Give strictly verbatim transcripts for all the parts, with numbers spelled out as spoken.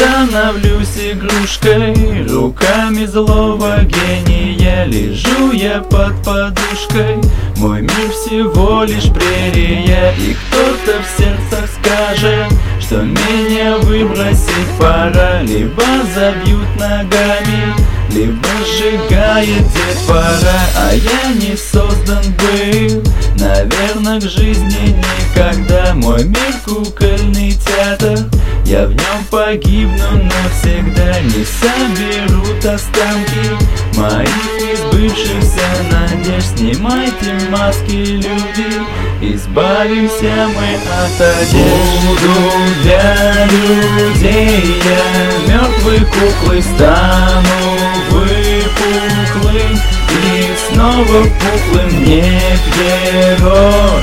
становлюсь игрушкой. Руками злого гения лежу я под подушкой. Мой мир всего лишь прерия, и кто-то в сердцах скажет, что меня выбросить пора. Либо забьют ногами, либо сжигает детвора. А я не создан был, наверное, к жизни никогда. Мой мир кукольный театр, я в нем погибну навсегда. Не соберут останки моих избывшихся надежд. Снимайте маски, люди, избавимся мы от одежд. Буду для людей я мертвой куклой, стану выпуклым и снова пухлым. Не Пьеро,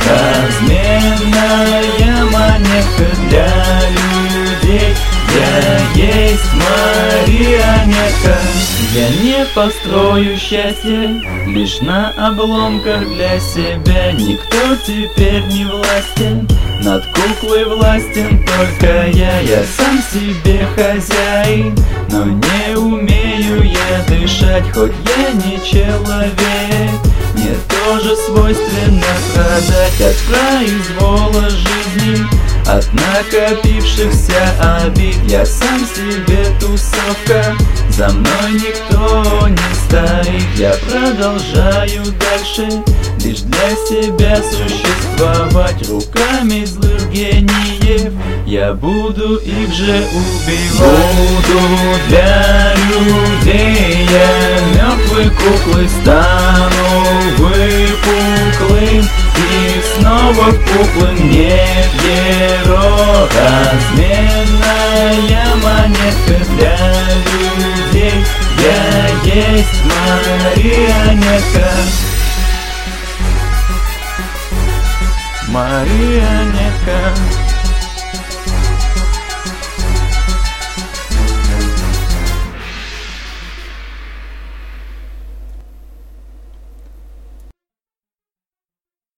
разменная монетка для людей. Я есть марионетка. Я не построю счастье лишь на обломках для себя. Никто теперь не властен, над куклой властен только я. Я сам себе хозяин, но не умею я дышать. Хоть я не человек, мне тоже свойственно страдать от произвола жизни, от накопившихся обид. Я сам себе тусовка, за мной никто не стоит. Я продолжаю дальше лишь для себя существовать. Руками злых гениев я буду их же убивать. Буду для людей я мертвой куклой, стану выпуклым и снова пухлым. Не Пьеро, разменная монетка для людей. Я есть марионетка. Марионетка.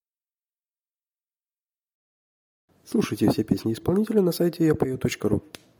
Слушайте все песни исполнителя на сайте я пою точка ру.